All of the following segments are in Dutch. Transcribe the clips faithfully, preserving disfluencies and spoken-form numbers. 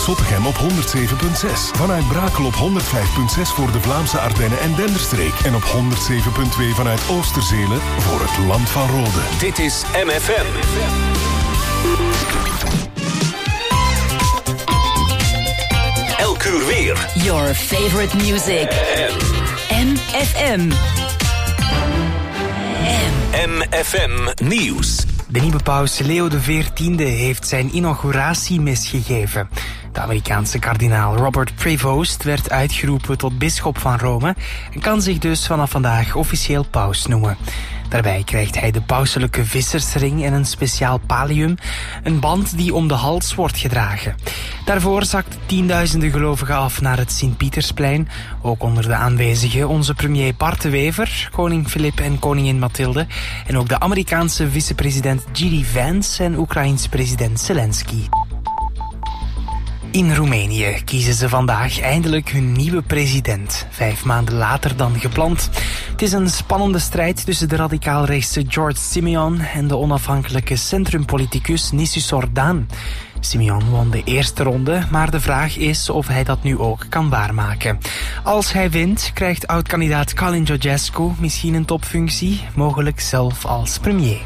Zottegem op honderd zeven komma zes. Vanuit Brakel op honderd vijf komma zes voor de Vlaamse Ardennen en Denderstreek. En op honderd zeven komma twee vanuit Oosterzelen voor het Land van Rode. Dit is M F M. Elk uur weer. Your favorite music. M F M. M F M Nieuws. De nieuwe paus Leo de veertiende heeft zijn inauguratie misgegeven. De Amerikaanse kardinaal Robert Prevost werd uitgeroepen tot bisschop van Rome en kan zich dus vanaf vandaag officieel paus noemen. Daarbij krijgt hij de pauselijke vissersring en een speciaal pallium, een band die om de hals wordt gedragen. Daarvoor zakten tienduizenden gelovigen af naar het Sint-Pietersplein. Ook onder de aanwezigen onze premier Bart de Wever, koning Filip en koningin Mathilde en ook de Amerikaanse vicepresident J D Vance en Oekraïens president Zelensky. In Roemenië kiezen ze vandaag eindelijk hun nieuwe president, vijf maanden later dan gepland. Het is een spannende strijd tussen de radicaal-rechtse George Simeon en de onafhankelijke centrumpoliticus Nisu Ordan. Simeon won de eerste ronde, maar de vraag is of hij dat nu ook kan waarmaken. Als hij wint, krijgt oud-kandidaat Calin Georgescu misschien een topfunctie, mogelijk zelf als premier.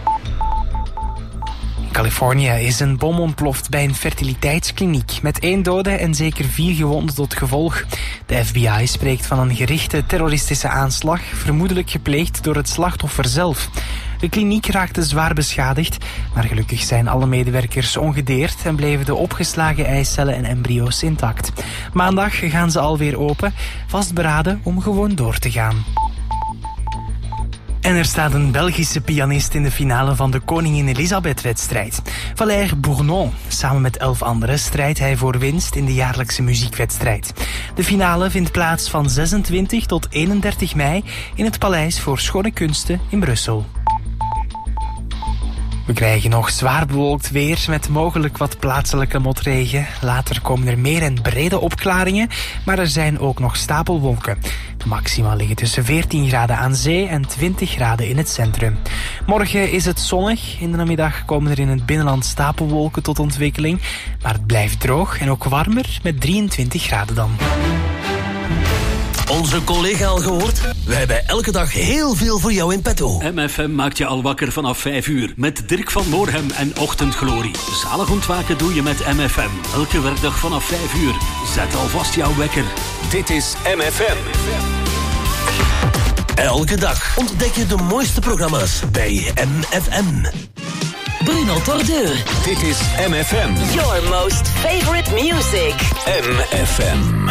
In Californië is een bom ontploft bij een fertiliteitskliniek met één dode en zeker vier gewonden tot gevolg. De F B I spreekt van een gerichte terroristische aanslag, vermoedelijk gepleegd door het slachtoffer zelf. De kliniek raakte zwaar beschadigd, maar gelukkig zijn alle medewerkers ongedeerd en bleven de opgeslagen eicellen en embryo's intact. Maandag gaan ze alweer open, vastberaden om gewoon door te gaan. En er staat een Belgische pianist in de finale van de Koningin Elisabeth-wedstrijd. Valère Bournon. Samen met elf anderen strijdt hij voor winst in de jaarlijkse muziekwedstrijd. De finale vindt plaats van zesentwintig tot eenendertig mei in het Paleis voor Schone Kunsten in Brussel. We krijgen nog zwaar bewolkt weer met mogelijk wat plaatselijke motregen. Later komen er meer en brede opklaringen, maar er zijn ook nog stapelwolken. De maxima liggen tussen veertien graden aan zee en twintig graden in het centrum. Morgen is het zonnig. In de namiddag komen er in het binnenland stapelwolken tot ontwikkeling. Maar het blijft droog en ook warmer met drieëntwintig graden dan. Onze collega al gehoord? Wij hebben elke dag heel veel voor jou in petto. M F M maakt je al wakker vanaf vijf uur. Met Dirk van Moorhem en Ochtendglorie. Zalig ontwaken doe je met M F M. Elke werkdag vanaf vijf uur. Zet alvast jouw wekker. Dit is M F M. Elke dag ontdek je de mooiste programma's bij M F M. Bruno Tordeur. Dit is M F M. Your most favorite music. M F M.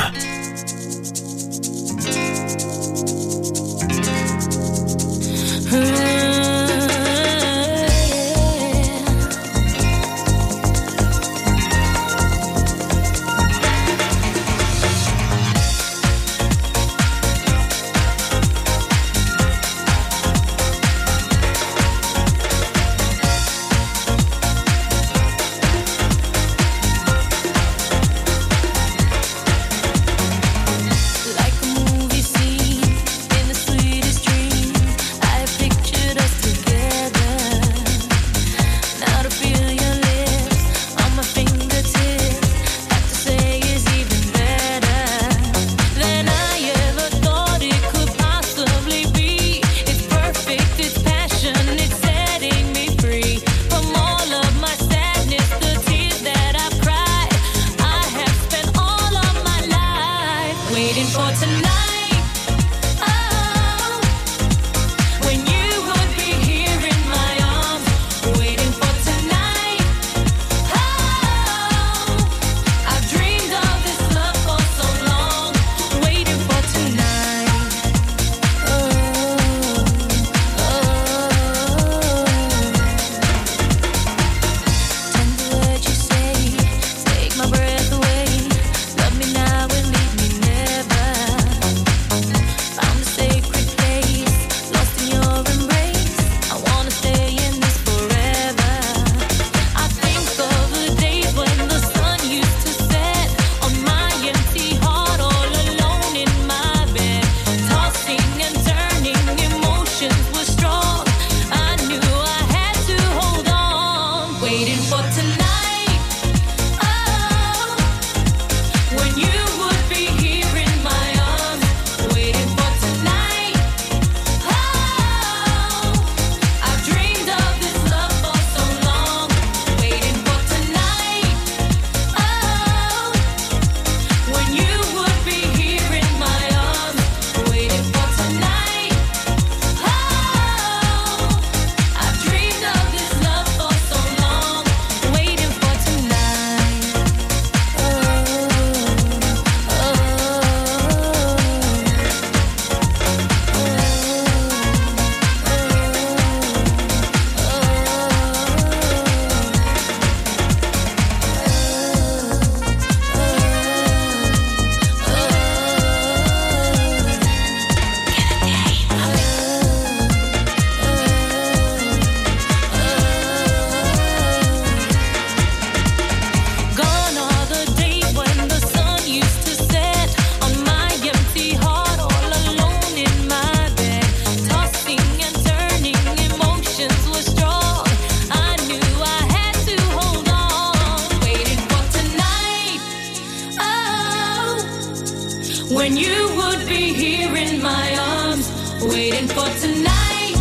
when you would be here in my arms, waiting for tonight.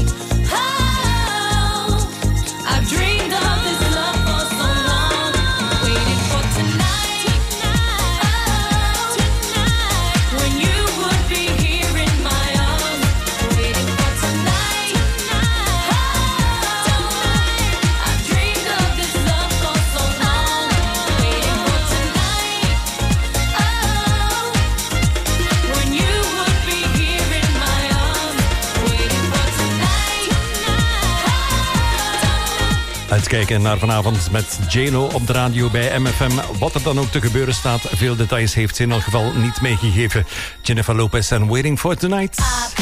Oh, I've dreamed of this love for so long, waiting for tonight. Oh, when you would be here in my arms, waiting for tonight. Oh, I've dreamed of this love for so long, waiting for tonight. Oh, when you would be here in my arms, waiting for tonight. Uitkijken naar vanavond met J-Lo op de radio bij M F M. Wat er dan ook te gebeuren staat, veel details heeft ze in elk geval niet meegegeven. Jennifer Lopez en Waiting for Tonight.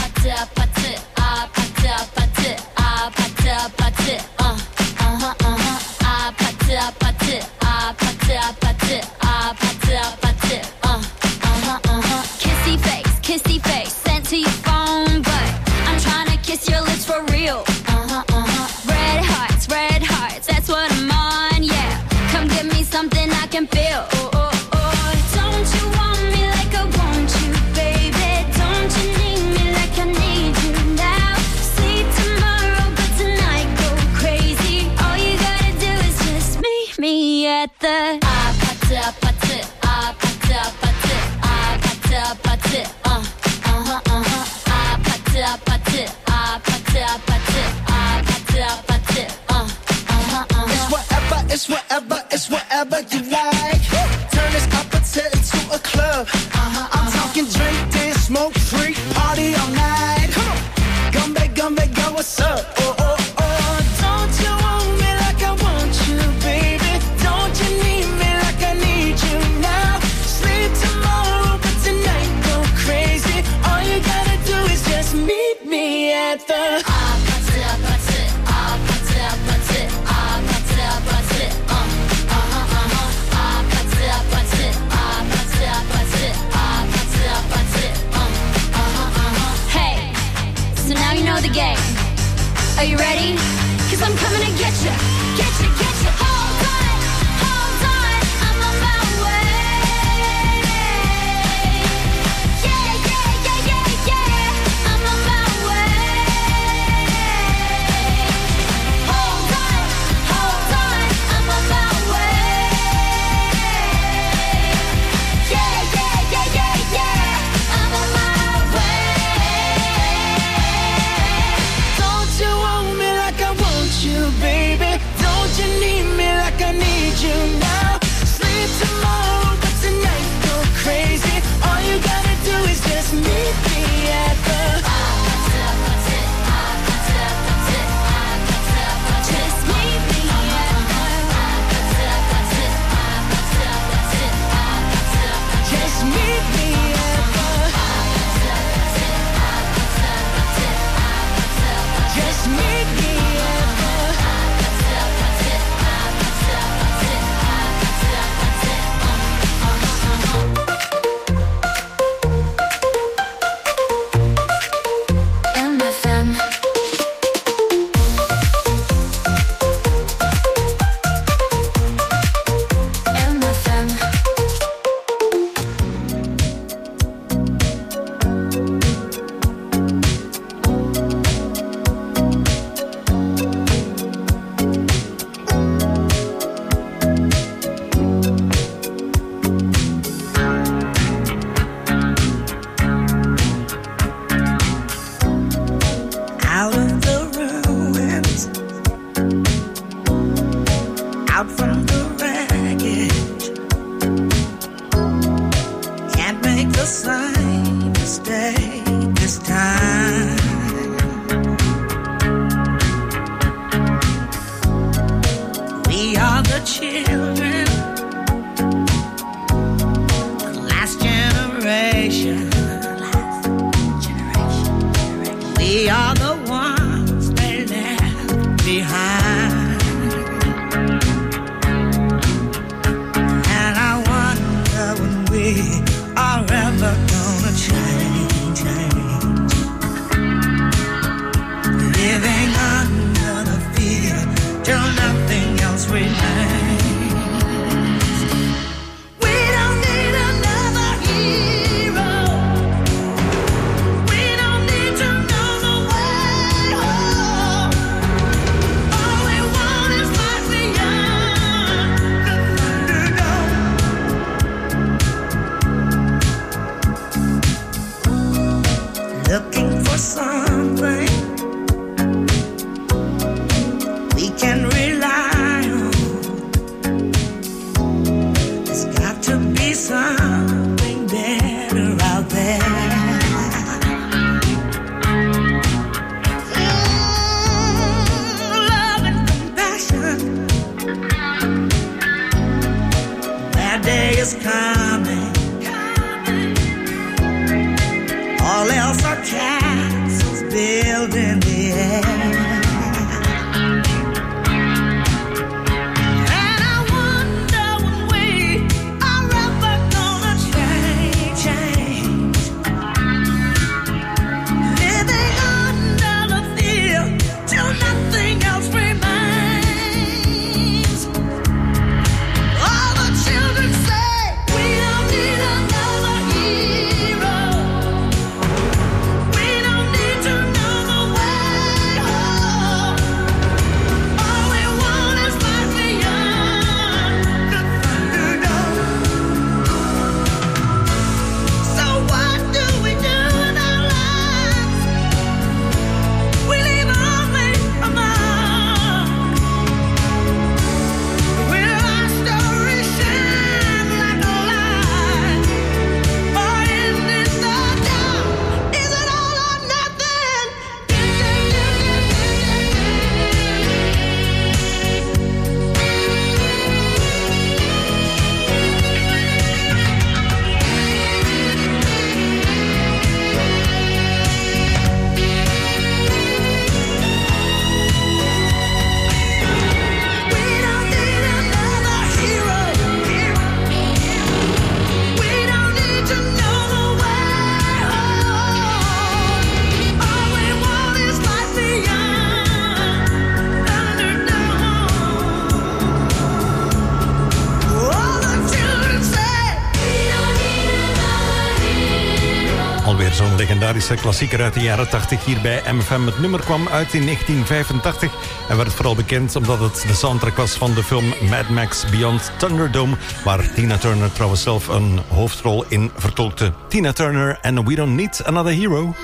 Kissy face, kissy face, sent to your phone, but I'm trying to kiss your lips for real. Uh-huh, uh-huh. Red hearts, red hearts, that's what I'm on, yeah. Come give me something I can feel. Oh, oh, oh. Don't you want me like I want you, baby? Don't you need me like I need you now? Sleep tomorrow, but tonight go crazy. All you gotta do is just meet me at the ah, pata, pata, ah, pata, pata, ah, pata, pata, uh, uh-huh, uh-huh, ah, pata, pata, ah, pata, pata, ah, pata, pata, uh, uh-huh, uh-huh. It's whatever, it's whatever, it's whatever you like. Turn this opposite into a club. Uh-huh, I'm talking drink, dance, smoke, freak, party all night. Come on, Gumbe, Gumbe, go, what's up? Oh, oh, oh. Don't you want me like I want you, baby? Don't you need me like I need you now? Sleep tomorrow, but tonight go crazy. All you gotta do is just meet me at the Ah, pata, pata, ah, pata, pata, ah, pata, pata, uh, uh-huh, uh-huh, ah, pata, pata, ah, pata, pata, ah, pata, pata, uh, uh-huh, uh-huh. Hey, so now you know the game. Are you ready? 'Cause I'm coming to get you, get you, get you. Hold on, hold on, I'm on my way. Yeah, yeah, yeah, yeah, yeah, I'm on my way. Hold on, hold on, I'm on my way. Yeah, yeah, yeah, yeah, yeah, I'm on my way. Don't you want me like I want you, baby? Don't day is coming. All else are castles built in the air. And I wonder when we are ever gonna change, change. Living under the fear till nothing else remains. All the children say we don't need another hero. We don't need to know the way home. All we want is life beyond the Thunderdome. So what do we do in our lives? We leave only a mark. Will our story shine like a light, or end in the dark? Is it all or nothing? We don't need another hero. We don't need to know the way home. All we want is life beyond Thunderdome. All the children say we don't need another hero. Alweer zo'n legendarische klassieker uit de jaren tachtig hier bij M F M. Het nummer kwam uit in negentien vijfentachtig en werd vooral bekend omdat het de soundtrack was van de film Mad Max Beyond Thunderdome, waar Tina Turner trouwens zelf een hoofdrol in vertolkte. Tina Turner en We Don't Need Another Hero.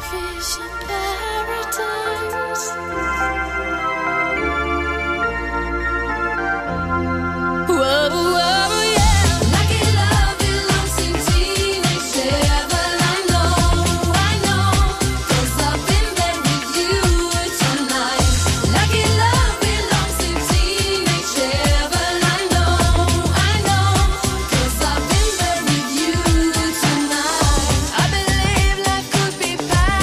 Whoa, whoa, yeah. Lucky love belongs to teenage Chevrolet. I know, I know, 'cause I've been there with you tonight. Lucky love belongs to teenage Chevrolet. I know, I know, 'cause I've been there with you tonight. I believe life could be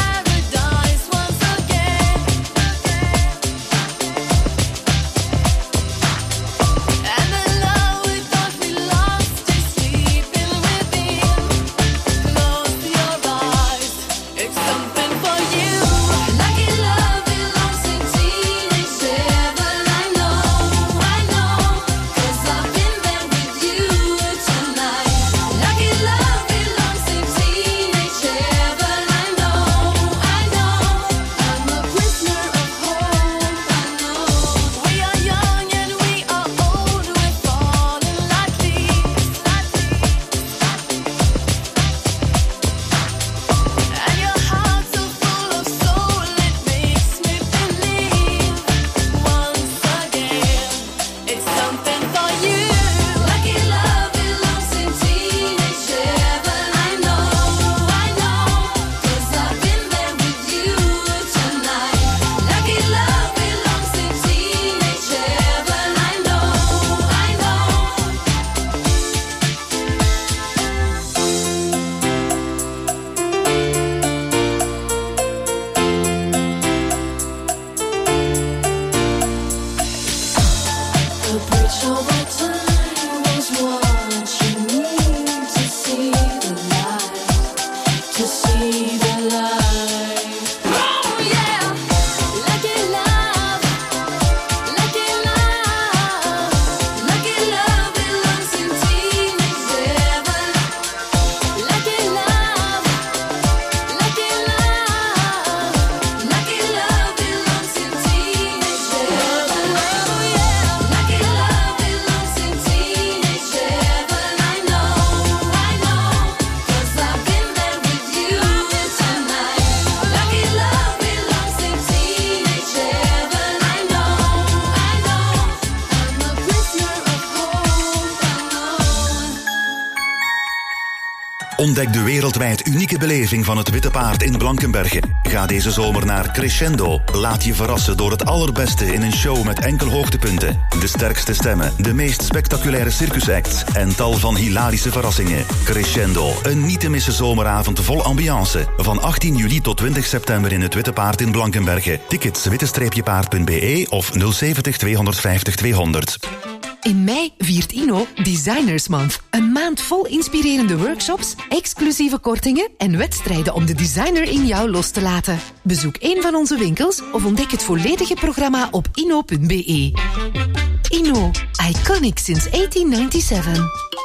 Ontdek de wereldwijd unieke beleving van het Witte Paard in Blankenberge. Ga deze zomer naar Crescendo. Laat je verrassen door het allerbeste in een show met enkel hoogtepunten. De sterkste stemmen, de meest spectaculaire circusacts en tal van hilarische verrassingen. Crescendo, een niet te missen zomeravond vol ambiance. Van achttien juli tot twintig september in het Witte Paard in Blankenberge. Tickets witte paard punt b e of nul zeventig tweehonderdvijftig tweehonderd. In mei viert Inno Designers Month. Een maand vol inspirerende workshops, exclusieve kortingen en wedstrijden om de designer in jou los te laten. Bezoek een van onze winkels of ontdek het volledige programma op inno punt b e. Inno, iconic since eighteen ninety-seven.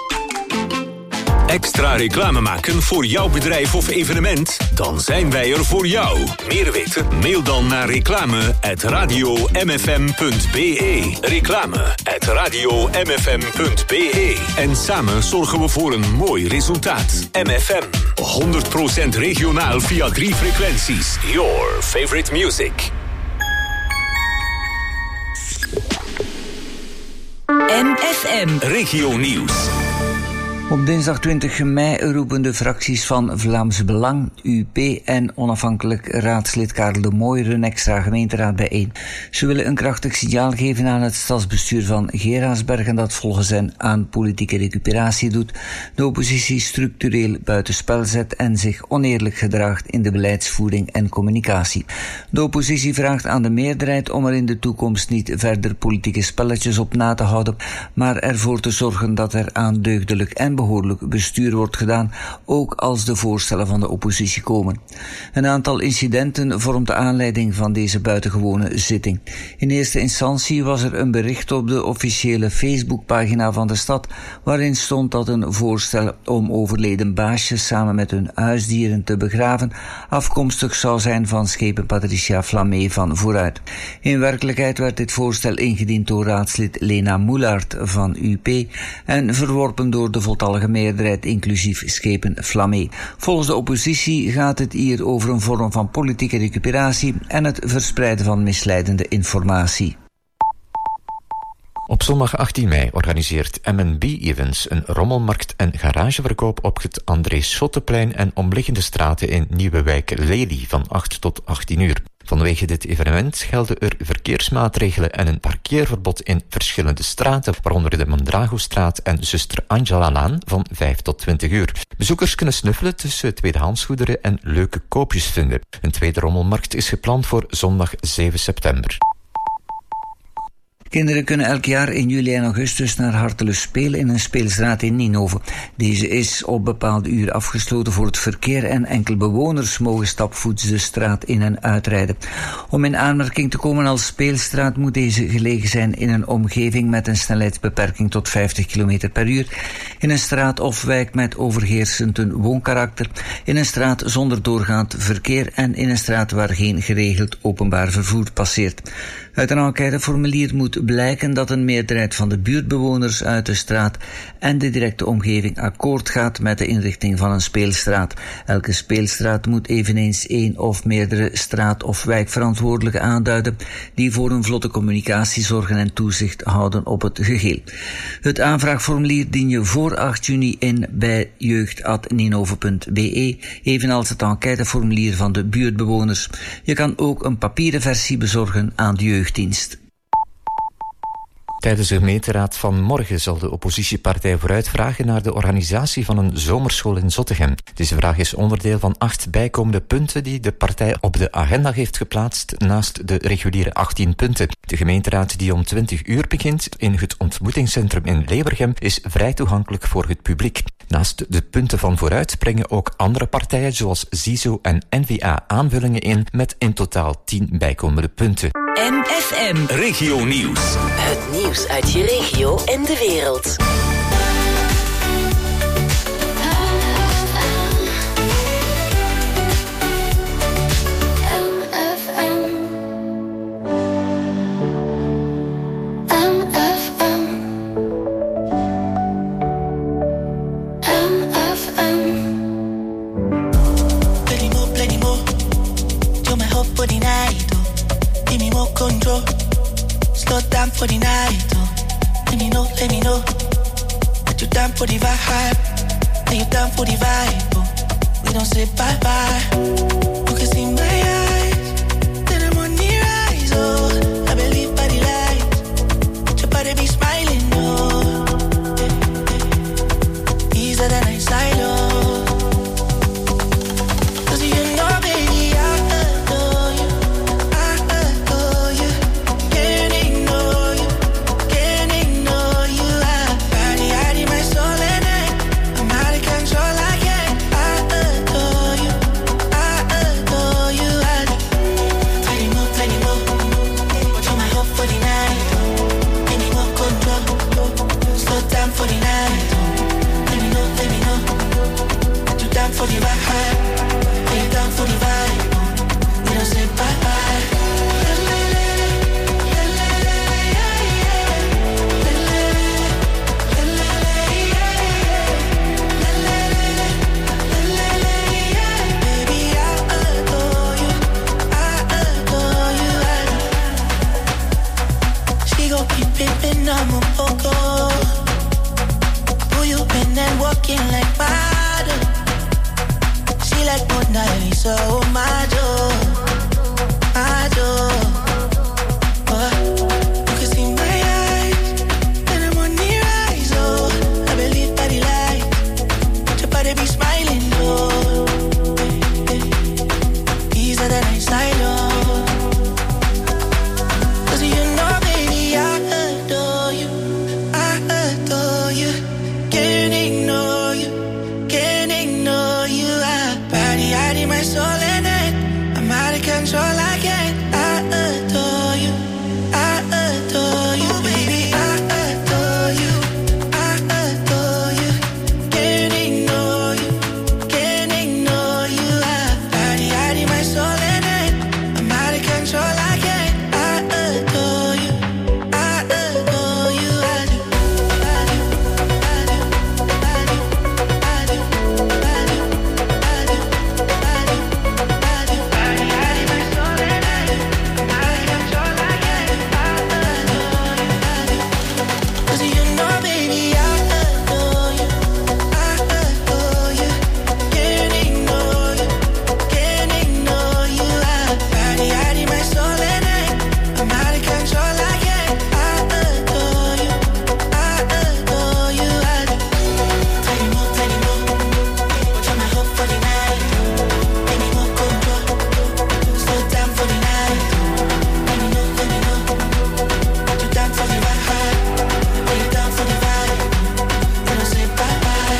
Extra reclame maken voor jouw bedrijf of evenement? Dan zijn wij er voor jou. Meer weten? Mail dan naar reclame at radio m f m punt b e. Reclame at radio m f m punt b e. En samen zorgen we voor een mooi resultaat. M F M, honderd procent regionaal via drie frequenties. Your favorite music. M F M. Regio Nieuws. Op dinsdag twintig mei roepen de fracties van Vlaams Belang, U P en onafhankelijk raadslid Karel de Mooijer een extra gemeenteraad bijeen. Ze willen een krachtig signaal geven aan het stadsbestuur van Geraardsbergen dat volgens hen aan politieke recuperatie doet, de oppositie structureel buitenspel zet en zich oneerlijk gedraagt in de beleidsvoering en communicatie. De oppositie vraagt aan de meerderheid om er in de toekomst niet verder politieke spelletjes op na te houden, maar ervoor te zorgen dat er aan deugdelijk en behoorlijk bestuur wordt gedaan, ook als de voorstellen van de oppositie komen. Een aantal incidenten vormt de aanleiding van deze buitengewone zitting. In eerste instantie was er een bericht op de officiële Facebookpagina van de stad, waarin stond dat een voorstel om overleden baasjes samen met hun huisdieren te begraven afkomstig zou zijn van schepen Patricia Flamé van Vooruit. In werkelijkheid werd dit voorstel ingediend door raadslid Lena Moelaert van U P en verworpen door de voltallige meerderheid inclusief schepen Flamé. Volgens de oppositie gaat het hier over een vorm van politieke recuperatie en het verspreiden van misleidende informatie. Op zondag achttien mei organiseert M en B Events een rommelmarkt en garageverkoop op het André Schotteplein en omliggende straten in Nieuwewijk Lely van acht tot achttien uur. Vanwege dit evenement gelden er verkeersmaatregelen en een parkeerverbod in verschillende straten, waaronder de Mondragostraat en Zuster Angela-laan van vijf tot twintig uur. Bezoekers kunnen snuffelen tussen tweedehandsgoederen en leuke koopjes vinden. Een tweede rommelmarkt is gepland voor zondag zeven september. Kinderen kunnen elk jaar in juli en augustus naar Hartelus spelen in een speelstraat in Ninove. Deze is op bepaalde uren afgesloten voor het verkeer en enkel bewoners mogen stapvoets de straat in en uitrijden. Om in aanmerking te komen als speelstraat moet deze gelegen zijn in een omgeving met een snelheidsbeperking tot vijftig kilometer per uur, in een straat of wijk met overheersend een woonkarakter, in een straat zonder doorgaand verkeer en in een straat waar geen geregeld openbaar vervoer passeert. Uit een enquêteformulier moet blijken dat een meerderheid van de buurtbewoners uit de straat en de directe omgeving akkoord gaat met de inrichting van een speelstraat. Elke speelstraat moet eveneens één of meerdere straat- of wijkverantwoordelijken aanduiden die voor een vlotte communicatie zorgen en toezicht houden op het geheel. Het aanvraagformulier dien je voor acht juni in bij jeugd apenstaartje ninove punt b e, evenals het enquêteformulier van de buurtbewoners. Je kan ook een papieren versie bezorgen aan de jeugddienst. Tijdens de gemeenteraad van morgen zal de oppositiepartij Vooruit vragen naar de organisatie van een zomerschool in Zottegem. Deze vraag is onderdeel van acht bijkomende punten die de partij op de agenda heeft geplaatst naast de reguliere achttien punten. De gemeenteraad die om twintig uur begint in het ontmoetingscentrum in Leeuwergem is vrij toegankelijk voor het publiek. Naast de punten van Vooruit brengen ook andere partijen zoals Z I S O en N V A aanvullingen in met in totaal tien bijkomende punten. M F M. Regio Nieuws. Het nieuws uit je regio en de wereld. Control, slow down for the night. Oh. Let me know, let me know that you're down for the vibe. Are you down for the vibe? Oh, we don't say bye bye. You can see my eyes, then I'm on the rise. Oh, I believe by the light, your body be smiling. Oh, easier than I silo. Cause you know, baby, I adore you. I adore you. Can't ignore you. Can't ignore you. I body, I need my soul and I, I'm out of control. I can't. I adore you. I adore you. I tiny more, tiny more. Watch on my hope for the night. Any more control. Slow down for the night. Let me know, let me know. You down for the ride? Are you down for the vibe? We don't say bye bye. Baby, I adore you. I adore you. She gon' keep pimpin', I'm a poco. Who you been and walking like water? She like Mona Lisa, oh my joy, my joy. Oh, you can see my eyes, and I'm on the rise. Oh, I believe by the light, your body be smiling. Oh, easier than I silo. Cause you know, baby, I adore you. I adore you. Can't ignore you. Can't ignore you. I body, I need my soul and I, I'm out of control. I can't. I adore you. I adore you, baby. I adore you. I adore you. Can't ignore you. Can't ignore you. I body, I need my soul and I, I'm out of control. I can't. I adore you. I adore you. I do. I do. I do. I do. I do. I do. I do. I do. I do. Body, I need my soul and I do. I'm out of control. I can't. I adore you. I do. Cause you know, baby, I adore you. I adore you. Can't ignore you. Can't ignore you. I body, I need my soul and I, I'm out of control. I can't. I adore you. I adore you. I do. Tiny more, tiny more. Watch on my hope for the night. Any more control. Slow down for the night. Let me know, let me know. You down for the ride? Are you down for the vibe? We don't say bye bye.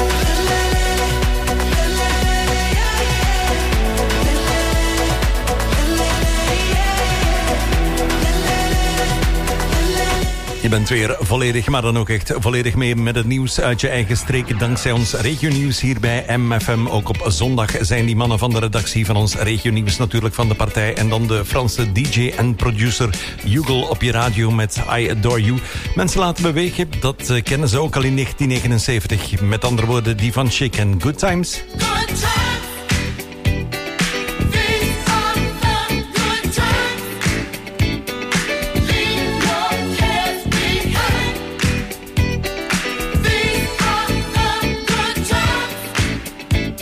Je bent weer volledig, maar dan ook echt volledig mee met het nieuws uit je eigen streek. Dankzij ons regionieuws hier bij M F M. Ook op zondag zijn die mannen van de redactie van ons regionieuws natuurlijk van de partij. En dan de Franse D J en producer Hugo op je radio met I Adore You. Mensen laten bewegen, dat eh, kennen ze ook al in negentien negenenzeventig. Met andere woorden, die van Chic en Good Times. Good times. These are the good times. Leave your cares behind. These are the good times.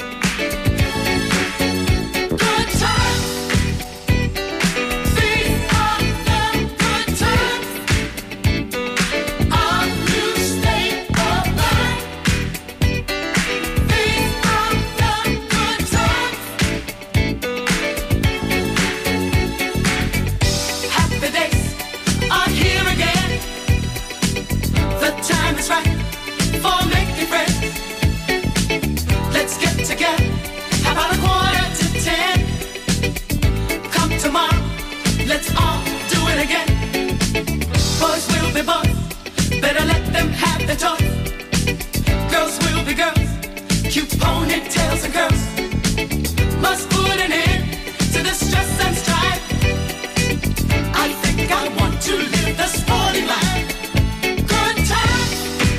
Good times. These are the good times. A new state of mind. These are the good times. Happy days are here again. The time is right for making friends. Let's get together. How about a quarter to ten? Come tomorrow. Let's all do it again. Boys will be boys. Better let them have their choice. Girls will be girls. Cute ponytails and curls. Must put an end to the stress and strife. I think I want to live the sporty life. Good times.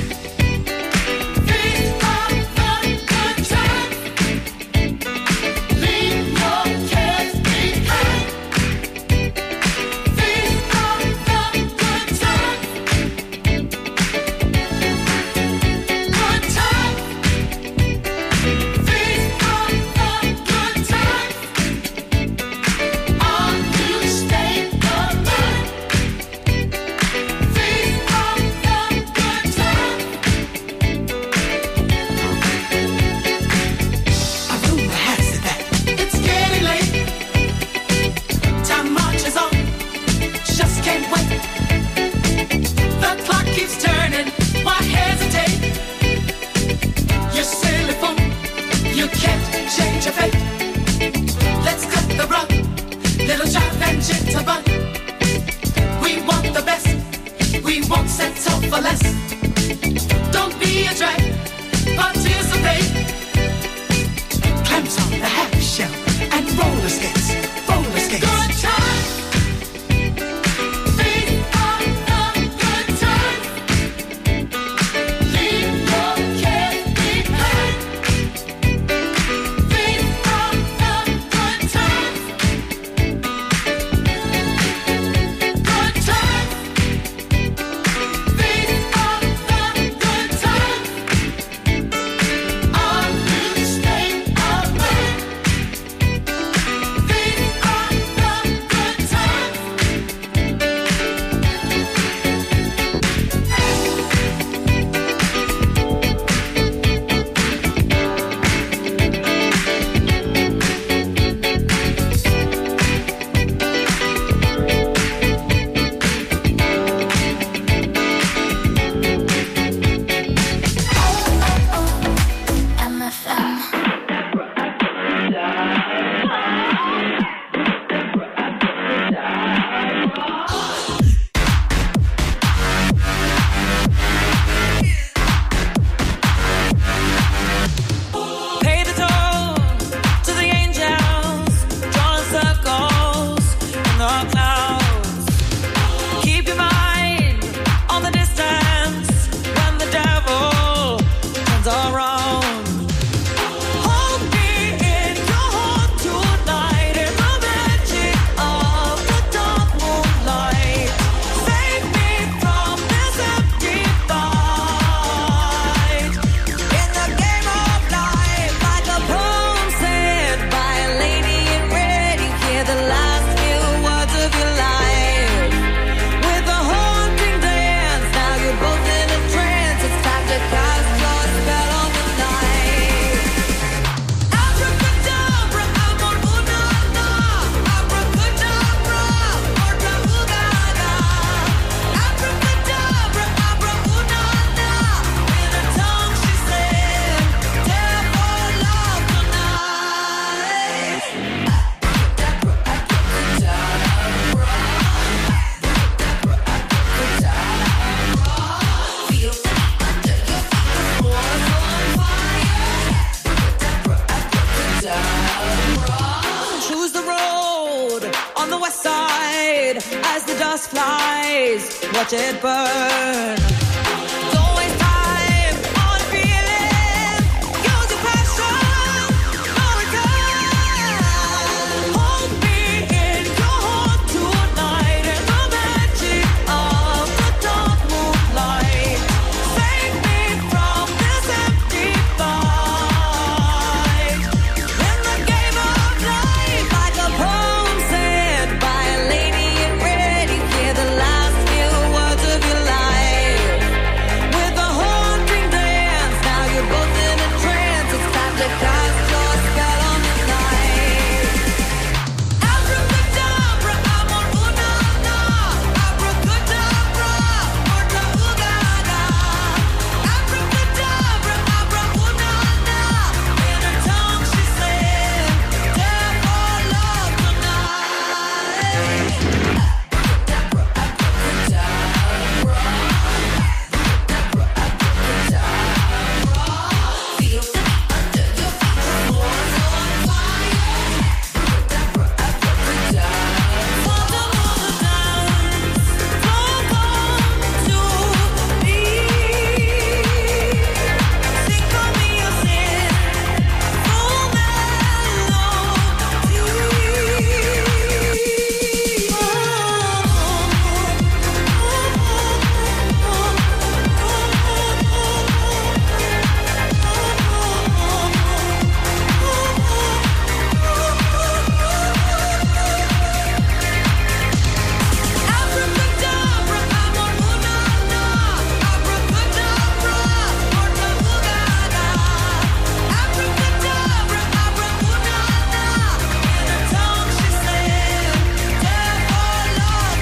These are the good times. Leave your cares behind. These are the good times. Good times. skates, roller skates. Good times. These are the good times. Leave your cares behind. These are the good times. Good times. These are the good times. Our new state of mind. These are the good times. M F M. Pay the toll to the angels, drawing circles in the clouds. Keep your mind on the distance when the devil turns around. Hold me in your heart tonight in the magic of the dark moonlight. Save me from this empty fight. In the game of life, like a poem said by a lady in red, you hear the last few words of your life. With a haunting dance, now you're both in a trance. It's time to cast your spell on the night. Abracadabra, amor, una, na. Abracadabra, morta, ugaga. Abracadabra, abra, una, na. In her tongue she said, devil love tonight. Feel under your feet, floor's on fire. Choose the road on the west side as the dust flies. Watch it burn. Don't waste time on feeling. Use your passion. No return. Hold me in your heart tonight in the magic of the dark moonlight. Save me from this empty fight. In the game of life, like a poem said by a lady in red, you hear the last few words of your life. With a haunting dance, now you're both in a trance. It's time to cast your spell on the night. Abracadabra, amor, una, na. Abracadabra, morta, ugaga. Abracadabra, abra, una, na. In her tongue she said, devil love tonight. Feel under your feet, floor's on fire. Abracadabra, amor, una, na. Abracadabra, morta, ugaga. Abracadabra, abra, una, na. In her tongue she said, devil love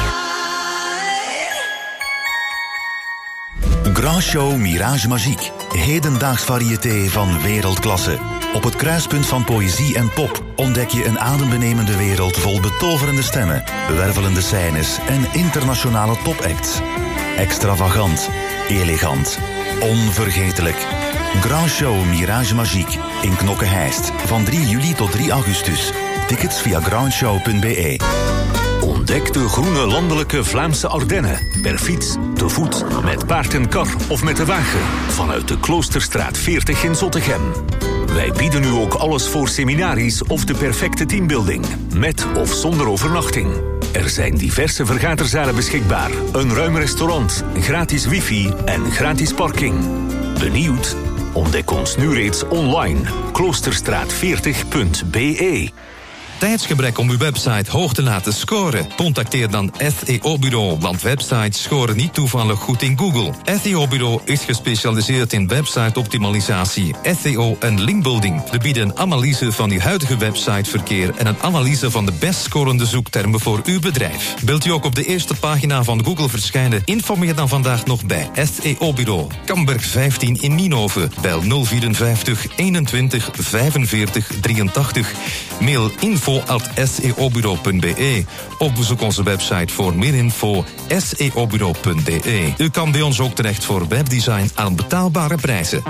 tonight. Grand Show Mirage Magique. Hedendaags variété van wereldklasse. Op het kruispunt van poëzie en pop ontdek je een adembenemende wereld vol betoverende stemmen, wervelende scènes en internationale topacts. Extravagant, elegant, onvergetelijk. Grand Show Mirage Magique in Knokke-Heist van drie juli tot drie augustus. tickets via groundshow punt b e. Ontdek de groene landelijke Vlaamse Ardennen. Per fiets, te voet, met paard en kar of met de wagen. Vanuit de Kloosterstraat veertig in Zottegem. Wij bieden nu ook alles voor seminaries of de perfecte teambuilding. Met of zonder overnachting. Er zijn diverse vergaderzalen beschikbaar. Een ruim restaurant, gratis wifi en gratis parking. Benieuwd? Ontdek ons nu reeds online. kloosterstraat veertig punt b e. Tijdsgebrek om uw website hoog te laten scoren? Contacteer dan S E O-bureau, want websites scoren niet toevallig goed in Google. S E O-bureau is gespecialiseerd in website-optimalisatie, S E O en linkbuilding. We bieden een analyse van uw huidige websiteverkeer en een analyse van de best scorende zoektermen voor uw bedrijf. Wilt u ook op de eerste pagina van Google verschijnen? Informeer dan vandaag nog bij S E O-bureau. Kamberg vijftien in Nienhoven. Bel nul vierenvijftig eenentwintig vijfenveertig drieëntachtig. Mail info at s e o bureau punt b e. Of bezoek onze website voor meer info s e o bureau punt b e. U kan bij ons ook terecht voor webdesign aan betaalbare prijzen.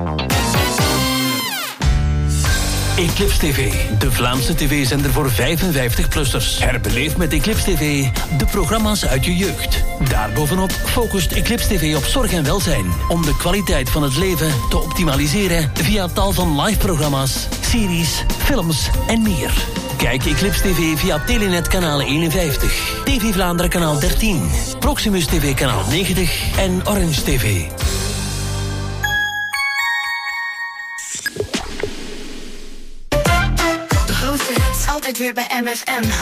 Eclipse T V, de Vlaamse tv-zender voor vijfenvijftig-plussers. Herbeleef met Eclipse T V de programma's uit je jeugd. Daarbovenop focust Eclipse T V op zorg en welzijn. Om de kwaliteit van het leven te optimaliseren via tal van live-programma's, series, films en meer. Kijk Eclipse T V via Telenet kanaal eenenvijftig, T V Vlaanderen kanaal dertien, Proximus T V kanaal negentig en Orange T V. Altijd weer bij M F M.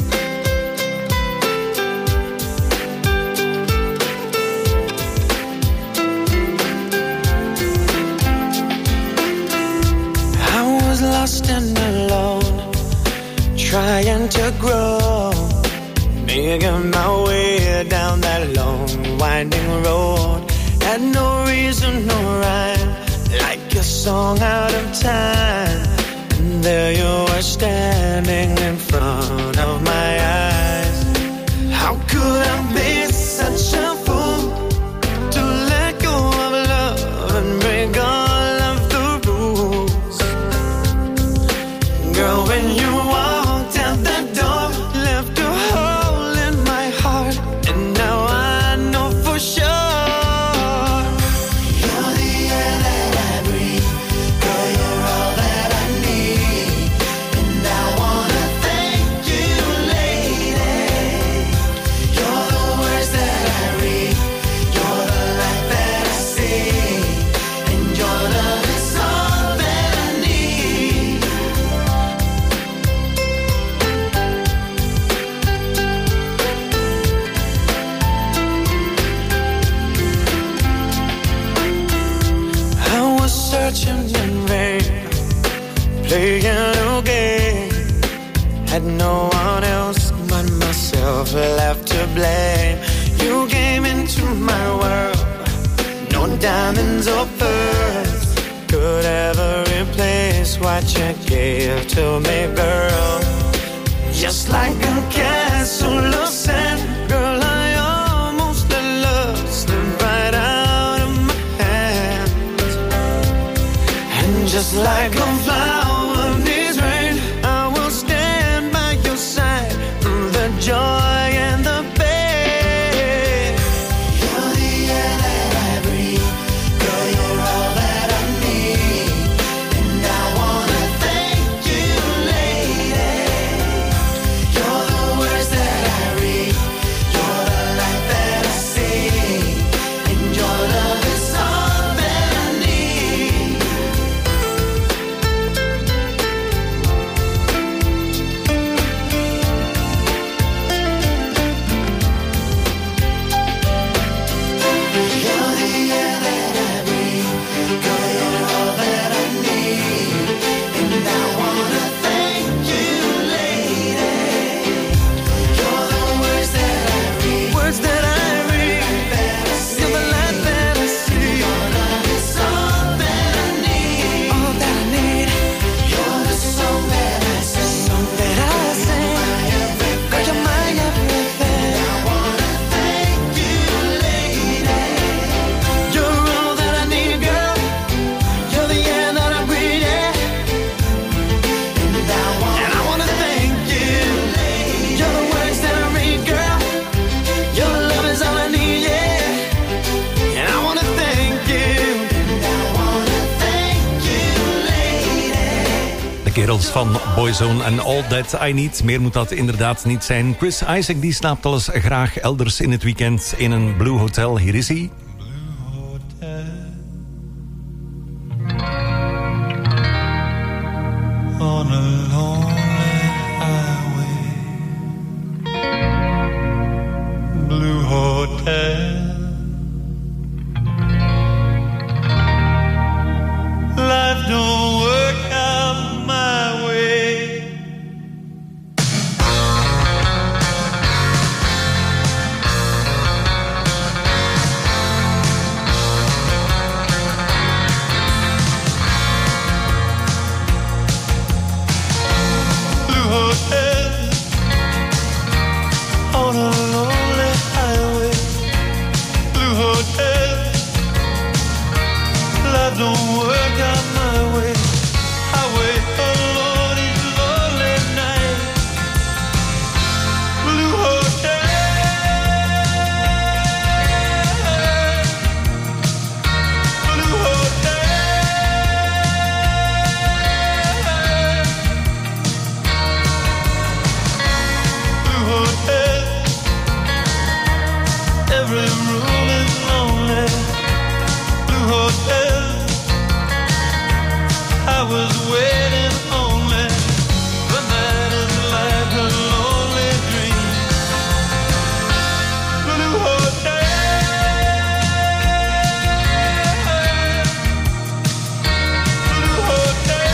I was lost and alone, trying to grow, making my way down that long, winding road. Had no reason, no rhyme, like a song out of time. And there you were standing in front of my eyes. How could I be such a fool to let go of love and break all of the rules? Girl, when you walked out the door, left a hole in my heart, and now I know for sure you're the air that I breathe. Girl, you're all that I need, and I wanna thank you, lady. You're the words that I read, you're the light that I see, and your love is all that I need. I was searching in vain, playing a game. Had no one else but myself left to blame. You came into my world, no diamonds or pearls could ever replace what you gave to me, girl. Just like a castle of sand, girl, I almost let love slip right out of my hands. And just like a flower needs rain, I will stand by your side through the joy and the pain. You're the air that I breathe, girl, you're all that I need, and I wanna thank you, lady. You're the words that I read, you're the light that I see, and your love is all that I need. kerels van Boyzone en All That I Need. Meer moet dat inderdaad niet zijn. Chris Isaak die slaapt al eens graag elders in het weekend in een Blue Hotel. Hier is hij. On a lonely highway, Blue Hotel. Life don't work out my way. Blue Hotel on a lonely highway. Blue Hotel. Life don't work out my way. I wait alone each lonely night. Blue Hotel. Blue Hotel. Blue Hotel. Every room is lonely. Blue Hotel. I was waiting only, but that is like a lonely dream. Blue Hotel. Blue Hotel.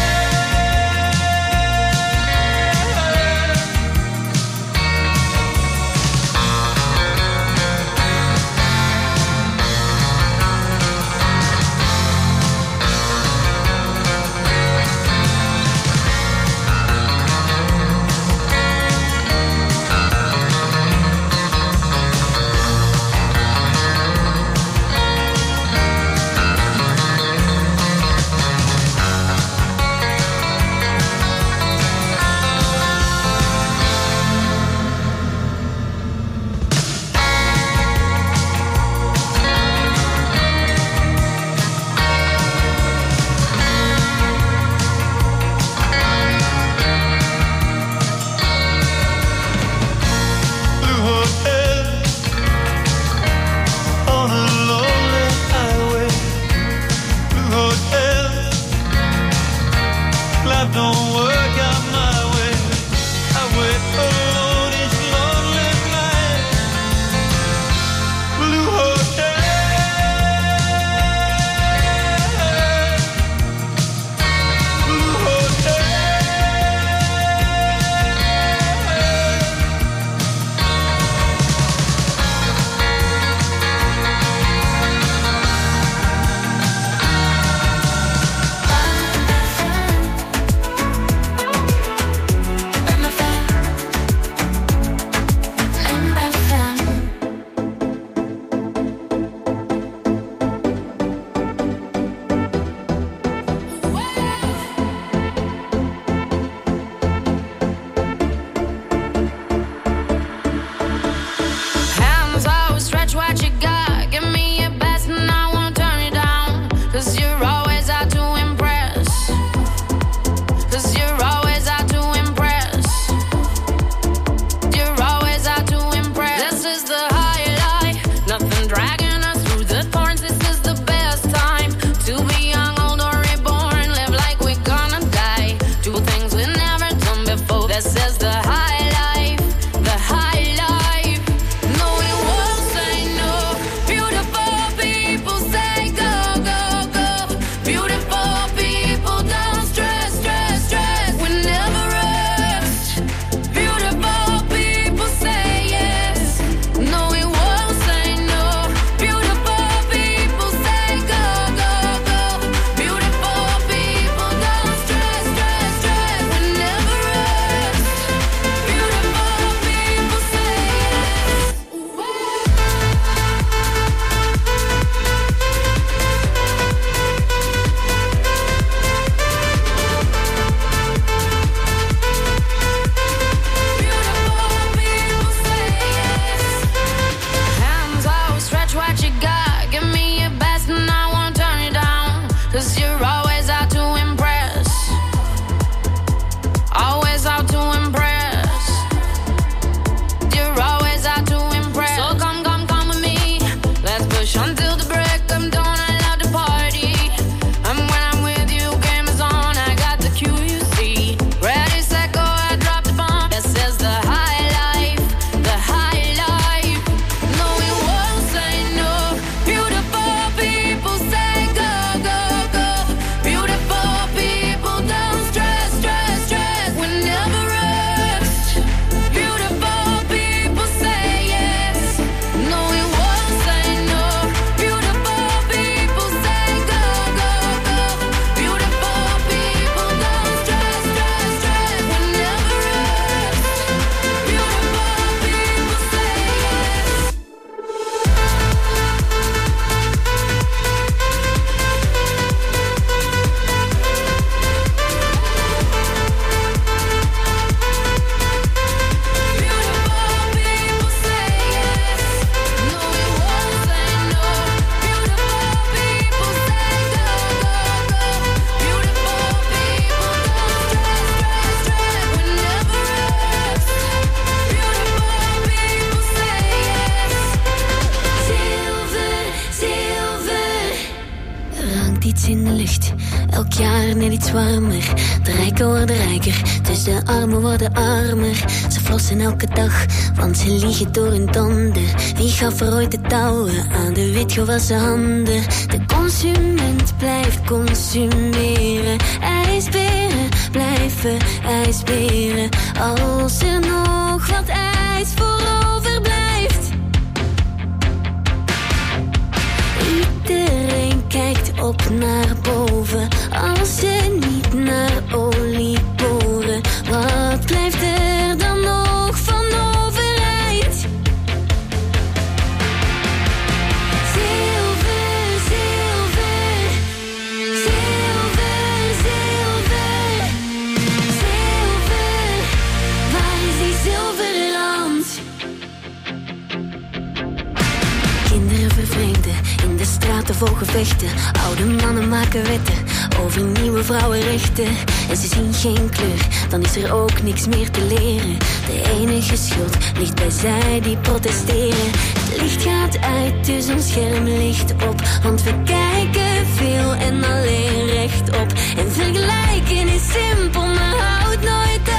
iets in de lucht. Elk jaar net iets warmer. De rijken worden rijker, dus de armen worden armer. Ze flossen elke dag, want ze liegen door hun tanden. Wie gaf er ooit de touwen aan de witgewassen handen? De consument blijft consumeren. IJsberen blijven ijsberen. Als er nog wat ijs voor overblijft. Iedereen kijkt op naar boven. Als ze niet naar olie boren, wat blijft er dan nog van overeind? Zilver, zilver, zilver, zilver, zilver. Waar is die zilveren rand? Kinderen vervreemden, in de straten volgen vechten. Oude mannen maken wetten over nieuwe vrouwenrechten. En ze zien geen kleur, dan is er ook niks meer te leren. De enige schuld ligt bij zij die protesteren. Het licht gaat uit, dus ons scherm ligt op. Want we kijken veel en alleen rechtop. En vergelijken is simpel, maar houdt nooit op.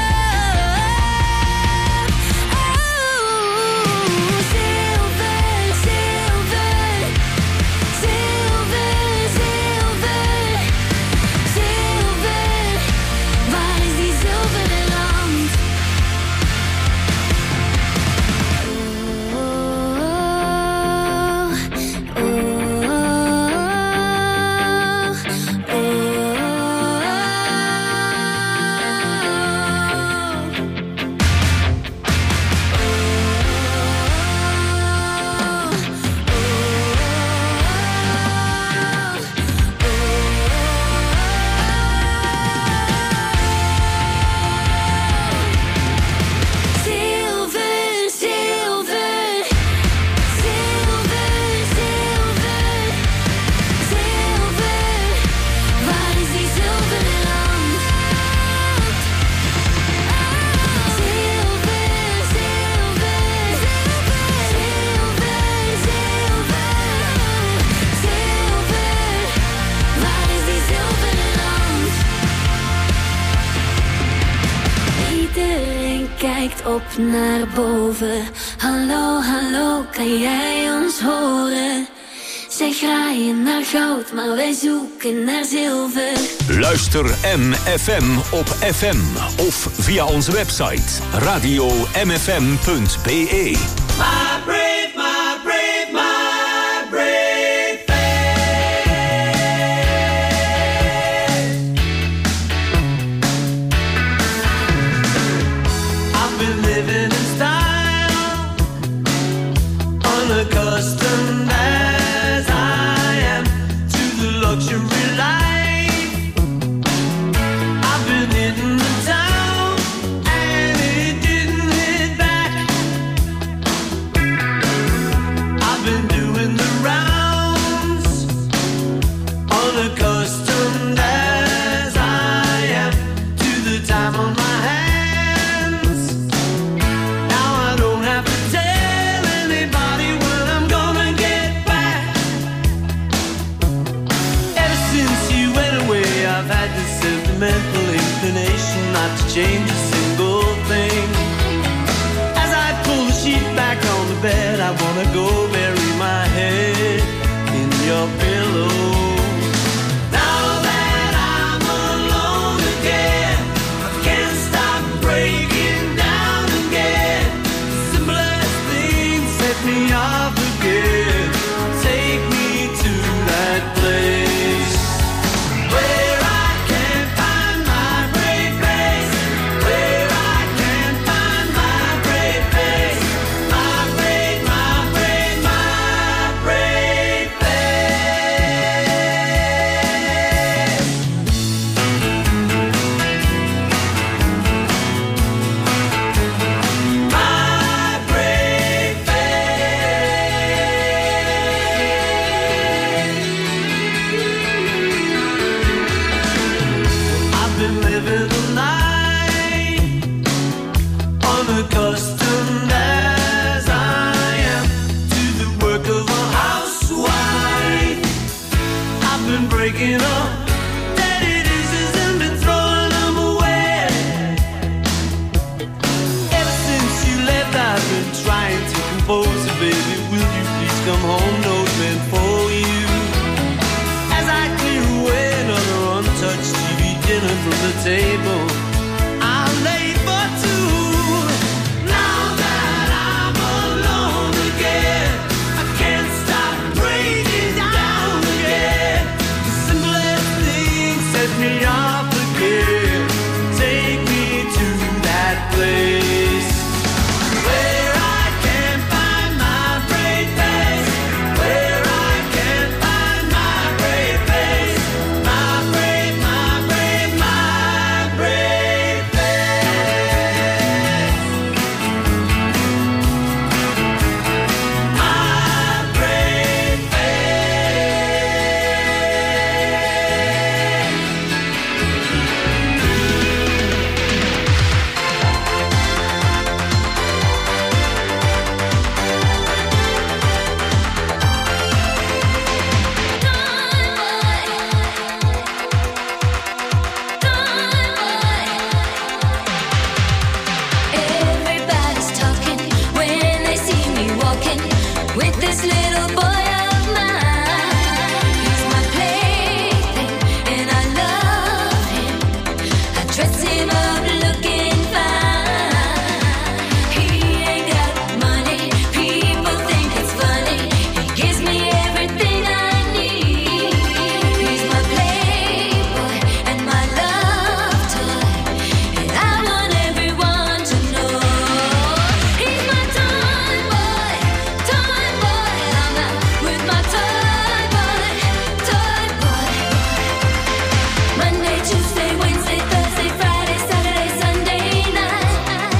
Op naar boven. Hallo, hallo, kan jij ons horen? Zij graaien naar goud, maar wij zoeken naar zilver. Luister M F M op F M of via onze website radio m f m punt b e. My brave, my brave, my brave faith. I've been living in style, unaccustomed as I am to the luxury life. I've been hitting the town and it didn't hit back. I've been doing the rounds, unaccustomed as I am to the time on my hands. Now I don't have to tell anybody when I'm gonna get back. Ever since you went away, I've had this sentimental inclination not to change a single thing. As I pull the sheet back on the bed, I wanna go bury my head in your pillow. Now that I'm alone again, I can't stop breaking down again. Simplest things set me off again. Take me to that place where I can find my brave face, where I can find my brave face, my brave, my brave, my brave face. My brave face. I've been living a life, unaccustomed as I am to the work of a housewife. I've been breaking up dinner from the table. I'll lay for two. Now that I'm alone again, I can't stop breaking down again. The simplest things set me off again. Take me to that place where I can find my brave face, where I can find my brave face, my brave, my brave, my brave face, my brave Everybody's talking when they see me walking with this little boy of mine. He's my plaything and I love him. I dress him up looking fine. He ain't got money, people think it's funny. He gives me everything I need. He's my playboy and my love toy, and I want everyone to know. He's my toy boy, toy boy. I'm out with my toy boy, toy boy. Monday, Tuesday, Wednesday, Thursday, Friday, Saturday, Sunday night.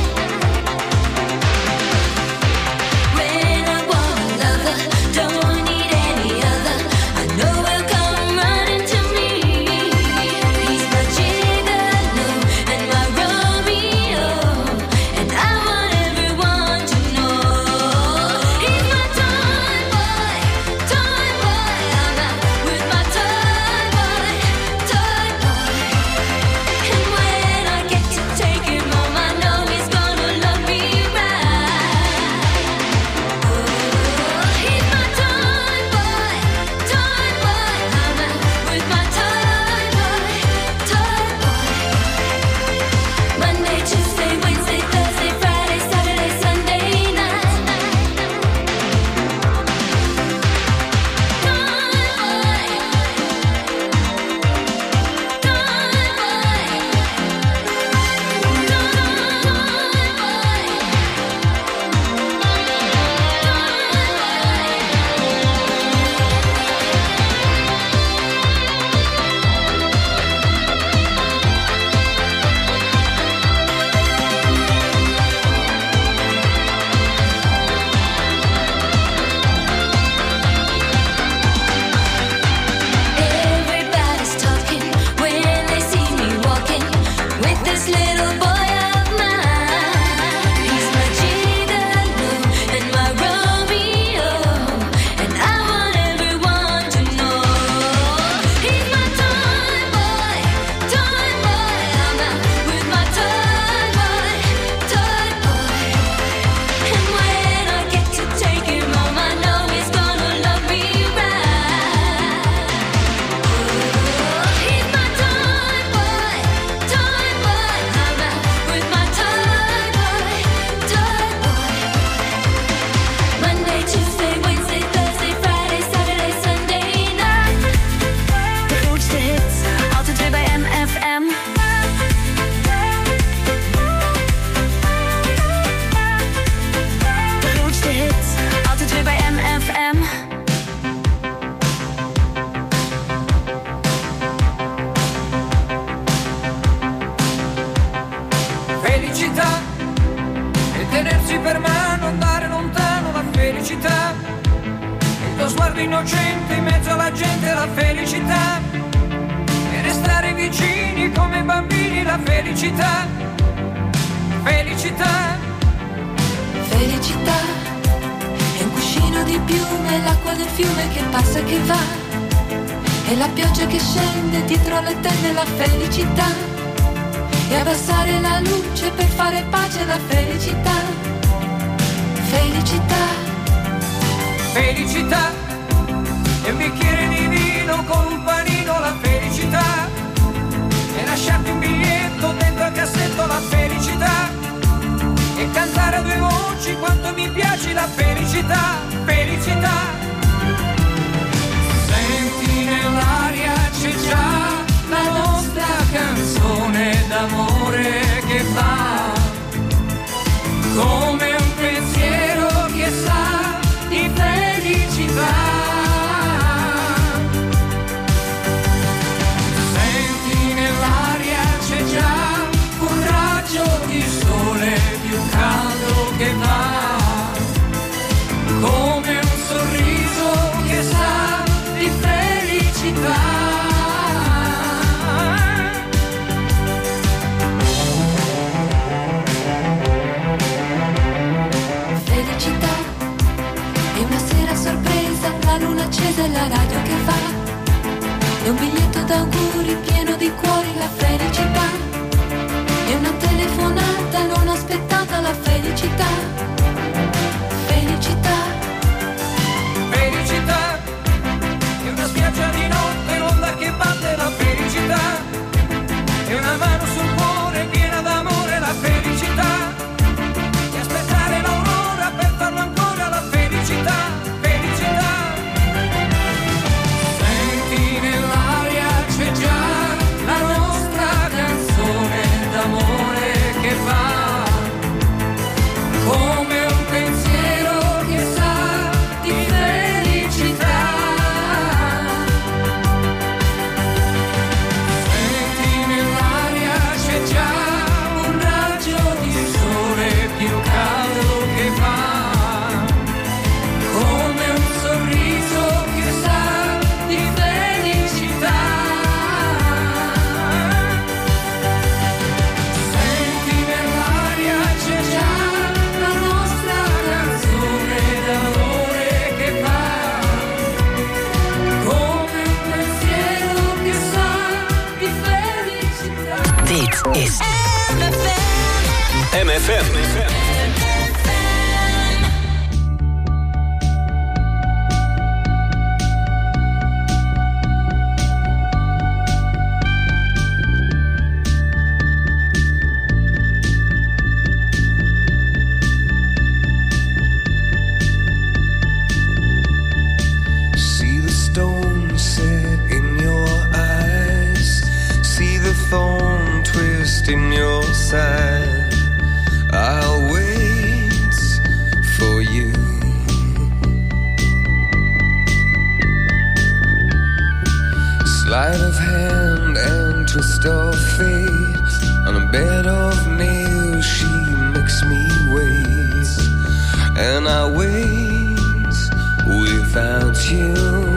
When I want a lover, don't need any other, I know he'll come running to me. He's my gigolo and my Romeo, and I want everyone to know. He's my toy boy, toy boy. I'm out with my toy boy, toy boy. And when I get to take him home, I know he's gonna love me right. He's my toy boy, toy boy. I'm out with my toy boy, toy boy. Monday, Tuesday, Wednesday, Thursday, Friday, Saturday, Sunday night. Everybody's talking when they see me walking with this little boy of mine. He's my gigolo and my Romeo, and I want everyone to know. He's my toy boy, toy boy. I'm out with my toy boy, toy boy. And when I get to take him home, I know he's gonna love me right. He's my toy boy, toy boy. I'm out with my toy boy, toy boy. Monday, Tuesday, Wednesday, Thursday, Friday, Saturday, Sunday night. De grootste hits, altijd weer bij M F M. De grootste hits, altijd weer bij M F M. Felicità e tenersi per mano, andare lontano, la felicità. Il tuo sguardo innocente in mezzo alla gente, la felicità. E restare vicini come bambini, la felicità. Felicità. Felicità è un cuscino di piume, l'acqua del fiume che passa e che va, e la pioggia che scende dietro le tende, la felicità. E abbassare la luce per fare pace, la felicità. Felicità. Felicità. E un bicchiere di vino con un panino, la felicità. E lasciare di cuori la felicità. È una telefonata non aspettata la felicità. Felicità. Felicità, è una spiaggia di notte, l'onda che batte la felicità, è una mano sul cuore piena d'amore la felicità, e aspettare l'aurora per farlo ancora la felicità, felicità. Senti nell'aria c'è già la nostra canzone d'amore che va come un pensiero che sa di felicità. Senti nell'aria c'è già un raggio di sole più caldo che va come un sorriso che sa di felicità. Senti nell'aria c'è già la nostra canzone d'amore che va come un pensiero che sa di felicità. Dit is M F M. See the stone set in your eyes. See the thorn twist in your side. I'll wait for you. Sleight of hand and twist of fate. On a bed of nails she makes me wait. And I wait without you.